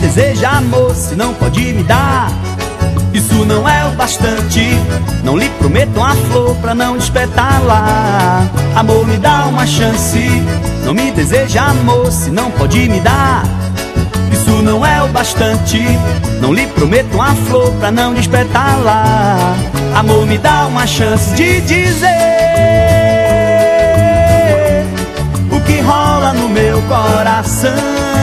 deseja amor se não pode me dar? Isso não é o bastante. Não lhe prometo uma flor pra não despetalar. Amor, me dá uma chance. Não me deseja amor se não pode me dar. Isso não é o bastante. Não lhe prometo uma flor pra não despetalar. Amor, me dá uma chance de dizer o que rola no meu coração.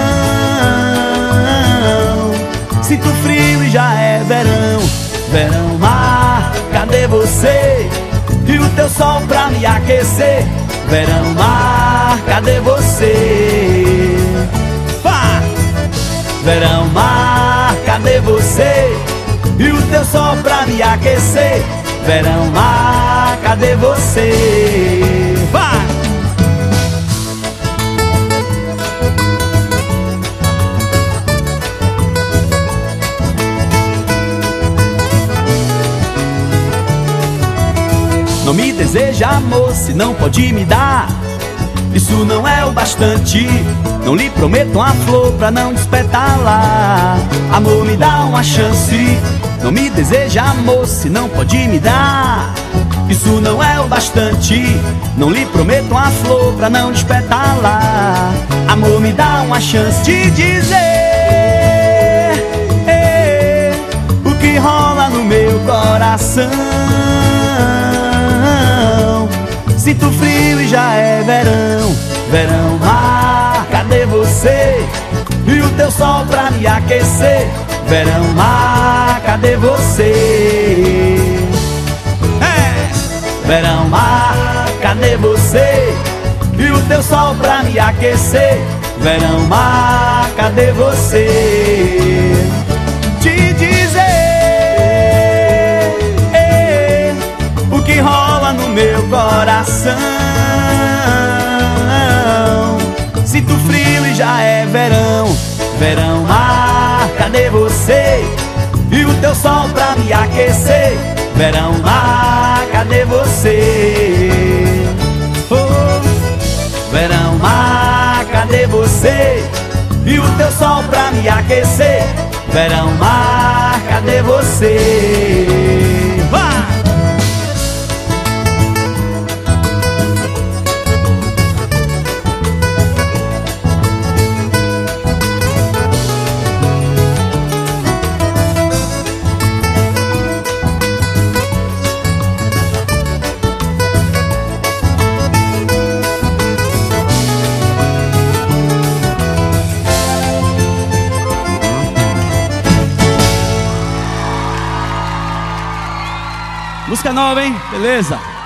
Sinto frio e já é verão. Verão, mar, cadê você? E o teu sol pra me aquecer. Verão, mar, cadê você? Pá! Verão, mar, cadê você? E o teu sol pra me aquecer. Verão, mar, cadê você? Pá! Não me deseja amor se não pode me dar. Isso não é o bastante. Não lhe prometo uma flor pra não despetalar. Amor, me dá uma chance. Não me deseja amor se não pode me dar. Isso não é o bastante. Não lhe prometo uma flor pra não despetalar. Amor, me dá uma chance de dizer o que rola no meu coração. Sinto frio e já é verão. Verão, mar, cadê você? E o teu sol pra me aquecer. Verão, mar, cadê você? Verão, mar, cadê você? E o teu sol pra me aquecer. Verão, mar, cadê você? Te dizer o que rola no meu coração. Sinto frio e já é verão. Verão, mar, cadê você? E o teu sol pra me aquecer. Verão, mar, cadê você? Oh, verão, mar, cadê você? E o teu sol pra me aquecer. Verão, mar, cadê você? Vai! Música nova, hein? Beleza?